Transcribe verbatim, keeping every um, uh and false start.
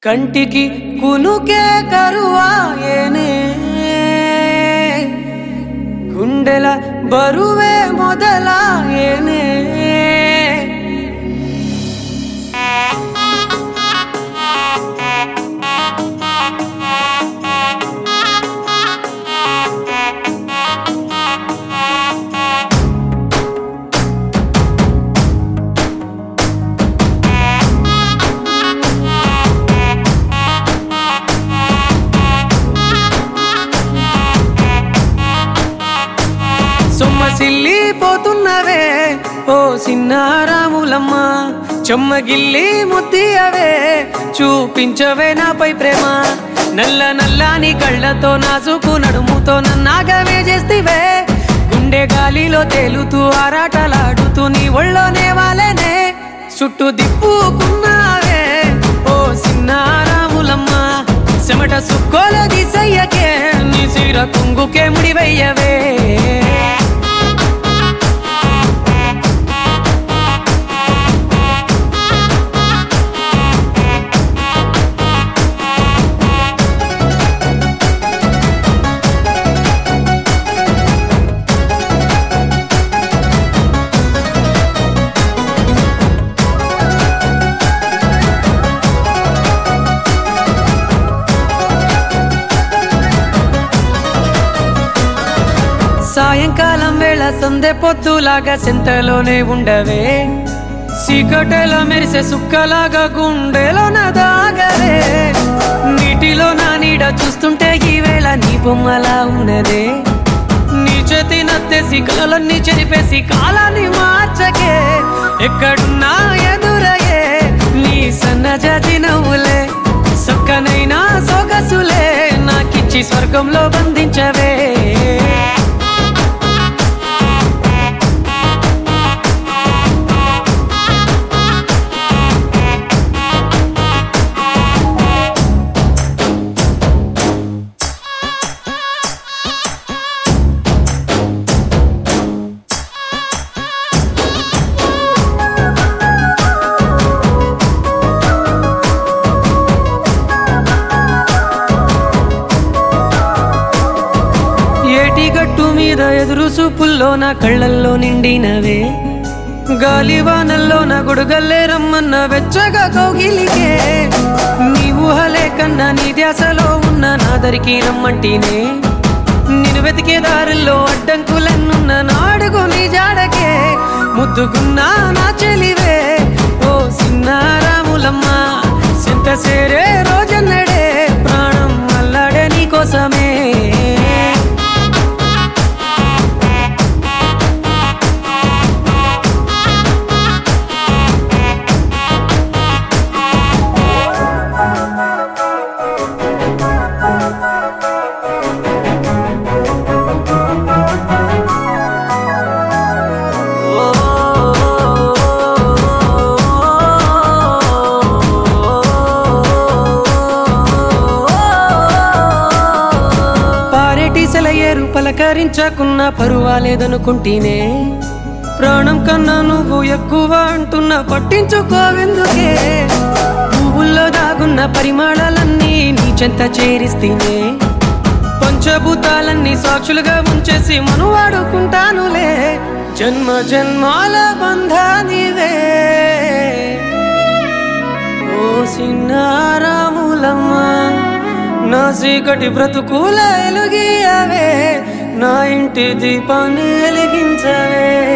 కంటికి కునుకే కరువాయేనే గుండెల బరువే మొదలాయేనే సొమ్మసిల్లిపోతున్నవే ఓ సిన్నారాములమ్మ చెమ్మగిల్లి ముద్దియవే చూపించవే నాపై ప్రేమ నల్ల నల్లాని కళ్ళతో నాసుకు నడుముతో నన్నాగవే చేస్తివే గుండె గాలిలో తేలుతూ ఆరాటలాడుతూ నీ ఒళ్ళోనే వాలేనే చుట్టూ దిప్పుకున్నావే ఓ సిన్నారాములమ్మ చెమట సుక్కోల దిశయ్యకే నీ చీర కుంగుకే ముడివయ్యవే సాయంకాలం వేళ సందె పొద్దులాగా సెంతలోనే ఉండవే సీకటెల మెరిసే సుక్కలాగా గుండెలోన దాగవే నీటిలో నా నీడ చూస్తుంటే ఈ వేళ నీ బొమ్మలా ఉన్నదే నీ చేతి నత్తేసి కలలన్నీ చెరిపేసి కాలాన్ని మార్చకే ఎక్కడున్నా ఎదురయ్యే నీ సన్నజాజి నవ్వులే సక్కనైనా సొగసులే నాకిచ్చి స్వర్గంలో బంధించవే ఏటిగట్టు మీద ఎదురు చూపుల్లో నా కళ్ళల్లో నిండినవే గాలివానల్లో నా గొడుగల్లే రమ్మన్న వెచ్చగా కౌగిలికే నీ ఊహలే కన్నా నీ ధ్యాసలో ఉన్న నాదరికి రమ్మంటినే నేను వెతికే దారుల్లో అడ్డంకులన్నున్న నాడుగు నీ జాడకే ముద్దుకున్నా నా చెలివే ఓ సిన్నారాములమ్మ సింత సేరే రోజన్నడే ప్రాణం అల్లాడే నీ కోసమే సెలయేరు పలకరించకున్న పరువాలేదనుకుంటేనే ప్రాణం కన్నా నువ్వు ఎక్కువ అంటున్నా పట్టించుకోవెందుకే పువ్వుల్లో దాగున్న పరిమాణాలన్నీ నీ చెంత చేరిస్తేనే పంచభూతాలన్నీ సాక్షులుగా ఉంచేసి మనువాడుకుంటానులే జన్మ జన్మాల బంధానివే ఓ సిన్నారాములమ్మ నా చీకటి బ్రతుకుల ఎలుగియవే నా ఇంటి దీపాన్ని వెలిగించవే.